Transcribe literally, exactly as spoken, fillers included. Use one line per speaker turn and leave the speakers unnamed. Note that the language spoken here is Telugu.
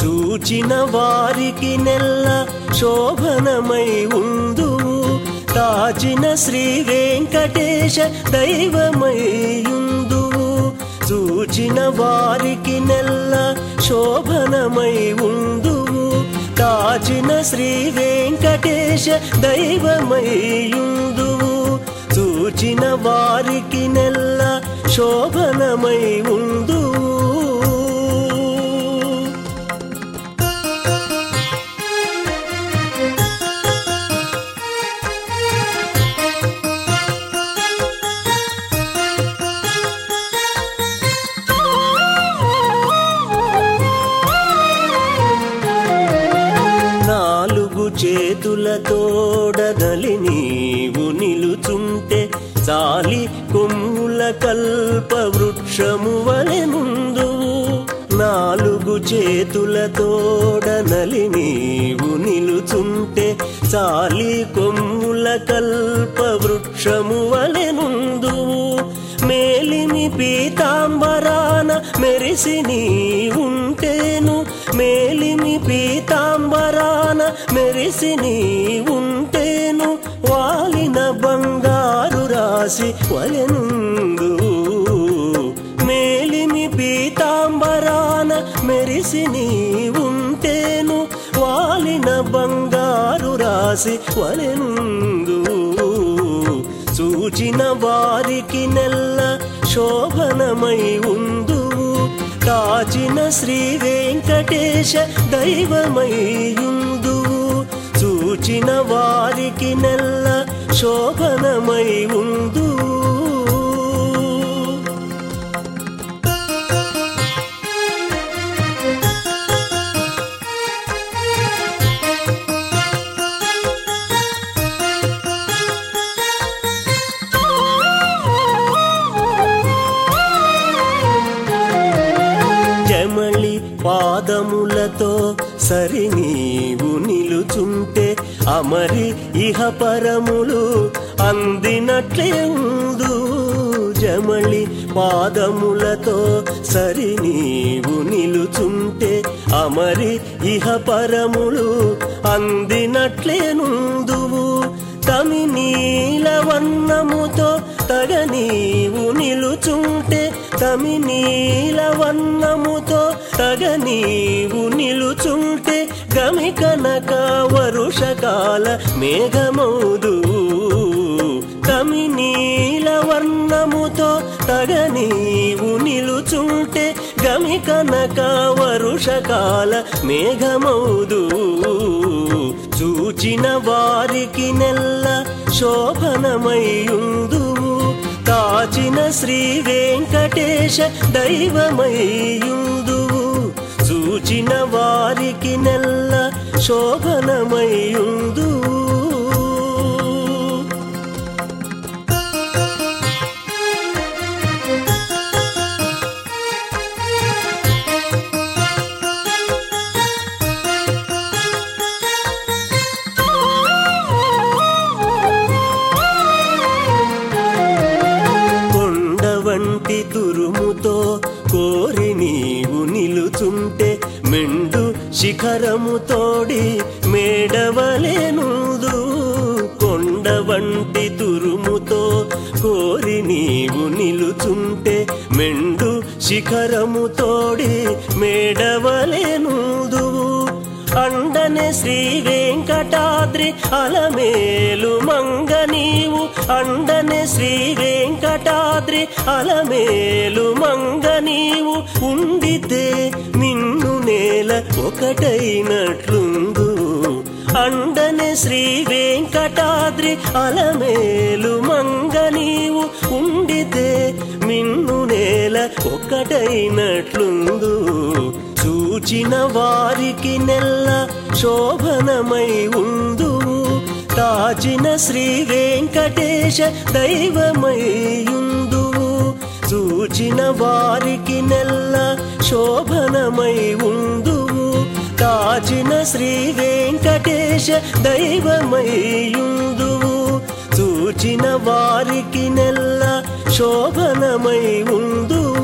చూచిన వారికి నెల్ల శోభనమై ఉందువు కాచిన శ్రీ వెంకటేశ దైవమై ఉందువు చూచిన వారికి నెల్ల శోభనమై ఉందువు కాచిన శ్రీ వెంకటేశ దైవమై ఉందువు చూచిన వారికి నెల్ల శోభనమై ఉందువు చేతులతోడదలి నీవు నిలుచుంటే చాలి కొమ్ముల కల్ప వృక్షము వలె నుందువు నాలుగు చేతులతోడనలి నీవు నిలుచుంటే చాలి కొమ్ముల కల్ప వృక్షము వలె నుందువు మేలిమి పీతాంబరాన మెరిసి నీవుంటేను మేలిమి పీతాంబరాన మెరిసి నీవుంటేను వాలిన బంగారు రాసి వలెనుందు మేలిమి పీతాంబరాన మెరిసి నీవుంటేను వాలిన బంగారు రాసి వలెనుందు చూచిన వారికి నెల్ల శోభనమై ఉందువు కాచిన శ్రీ వెంకటేశ దైవమై ఉందువు చూచిన వారికి నెల్ల శోభనమై ఉందువు పాదములతో సరి నీవు నిలుచుంటే అమరి ఇహ పరములు అందినట్లే ఉందు జమళి పాదములతో సరి నీవు నిలుచుంటే అమరి ఇహ పరములు అందినట్లే నుందువు తమి నీలవన్నముతో తగ నీవు నిలుచుంటే తమి నీలవన్నముతో తగ నీవు నిలుచుంటే గమి కనక వరుషకాల మేఘమౌదు తమి నీలవర్ణముతో తగ నీవు నిలుచుంటే గమి కనక వరుషకాల మేఘమౌదు చూచిన వారికి నెల్ల శోభనమై ఉందువు కాచిన శ్రీ వెంకటేశ దైవమై ఉందువు చూచిన వారికి నెల్ల శోభనమై ఉందువు తురుముతో కోరి నీవు నిలుచుంటే మెండు శిఖరముతోడి మేడవలేనుదు కొండ వంటి తురుముతో కోరి నీవు నిలుచుంటే మెండు శిఖరముతోడి మేడవలేనుదువు అండనే శ్రీ వెంకటాద్రి అలమేలు మంగ నీవు అండనే శ్రీ వెంకటాద్రి అలమేలు మంగ నీవు ఉండితే మిన్ను నేల ఒకటైనట్లుందు అండనే శ్రీ వెంకటాద్రి అలమేలు మంగ నీవు ఉండితే మిన్ను నేల ఒకటైనట్లుందు చూచిన వారికి నెల్ల శోభనమై ఉందువు కాచిన శ్రీ వెంకటేశ దైవమై ఉందువు చూచిన వారికి నెల్ల శోభనమై ఉందువు కాచిన శ్రీ వెంకటేశ దైవమై ఉందువు చూచిన వారికి నెల్ల శోభనమై ఉందువు